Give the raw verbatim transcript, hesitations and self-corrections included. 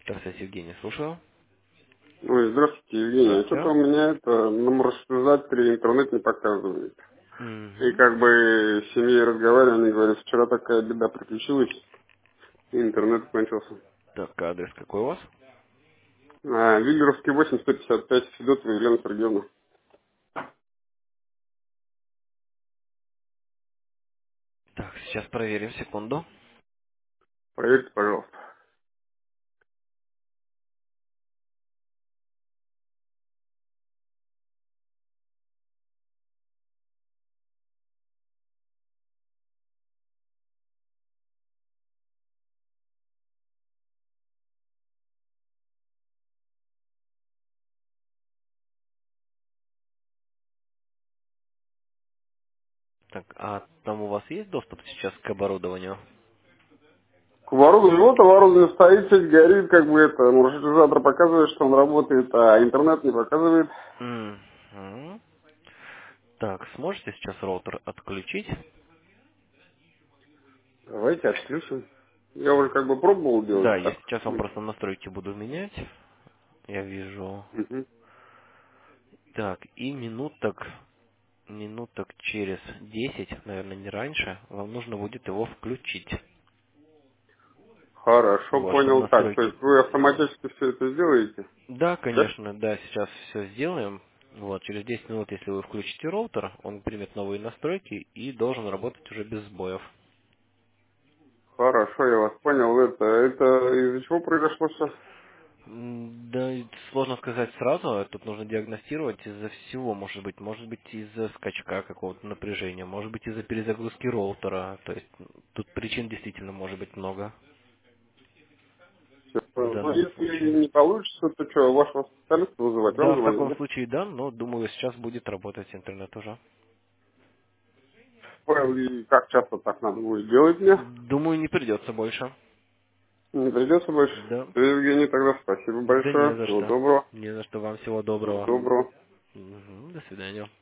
Здравствуйте, Евгений, слушаю. Ой, здравствуйте, Евгений. Что-то Здравствуйте. у меня это на маршрутизаторе интернет не показывает. И Угу. как бы с семьей разговаривали, они говорят, вчера такая беда приключилась, и интернет кончился. Так, адрес какой у вас? А, Виллеровский восемь сто пятьдесят пять, Федотова Елена Сергеевна. Так, сейчас проверим, секунду. Проверьте, пожалуйста. Так, а там у вас есть доступ сейчас к оборудованию? К оборудованию, вот оборудование стоит, сеть горит, как бы это, маршрутизатор показывает, что он работает, а интернет не показывает. Угу. Так, сможете сейчас роутер отключить? Давайте отключим. Я уже как бы пробовал Да, делать я так. сейчас вам просто настройки буду менять. Я вижу. Мгм. Так, и минуток, минуток через десять, наверное, не раньше, вам нужно будет его включить. Хорошо, Вот, чтобы понял. Так, то настройки. есть вы автоматически все это сделаете? Да, Да? конечно, да, сейчас все сделаем. Вот, через десять минут, если вы включите роутер, он примет новые настройки и должен работать уже без сбоев. Хорошо, я вас понял. Это, это из-за чего произошло все? М, Да, и сложно сказать сразу, тут нужно диагностировать из-за всего, может быть, может быть из-за скачка какого-то напряжения, может быть из-за перезагрузки роутера, то есть м, тут причин действительно может быть много в Ну, данном если случае. не получится, то что, вашего специалиста вызывать? Вам Да, в звонить, таком да? случае да, но думаю, сейчас будет работать интернет уже. Понял, и как часто так надо будет делать мне? Думаю, не придется больше. Не придется больше. Да. Все, Евгений, тогда спасибо Да не большое. за Всего что. доброго. Не за что. Вам всего Всего доброго. доброго. Мгм. До свидания.